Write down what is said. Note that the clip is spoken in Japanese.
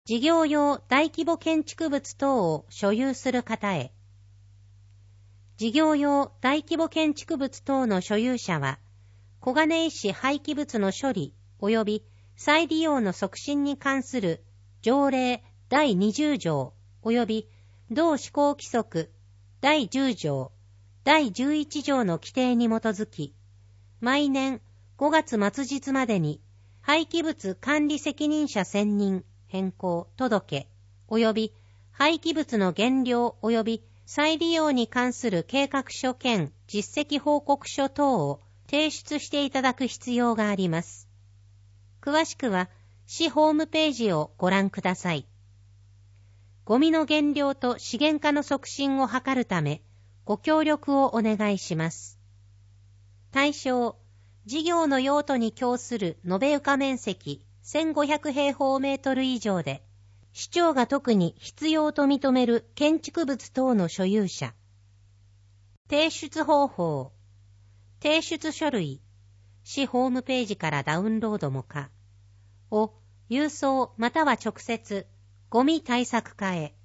事業用大規模建築物等を所有する方へ。事業用大規模建築物等の所有者は、小金井市廃棄物の処理及び再利用の促進に関する条例第20条及び同施行規則第10条、第11条の規定に基づき、毎年5月末日までに廃棄物管理責任者選任変更届及び廃棄物の減量及び再利用に関する計画書兼実績報告書等を提出していただく必要があります。詳しくは市ホームページをご覧ください。ゴミの減量と資源化の促進を図るため、ご協力をお願いします。対象、事業の用途に供する延べ床面積1500平方メートル以上で、市長が特に必要と認める建築物等の所有者。提出方法。提出書類。市ホームページからダウンロードも可。を郵送または直接、ゴミ対策課へ。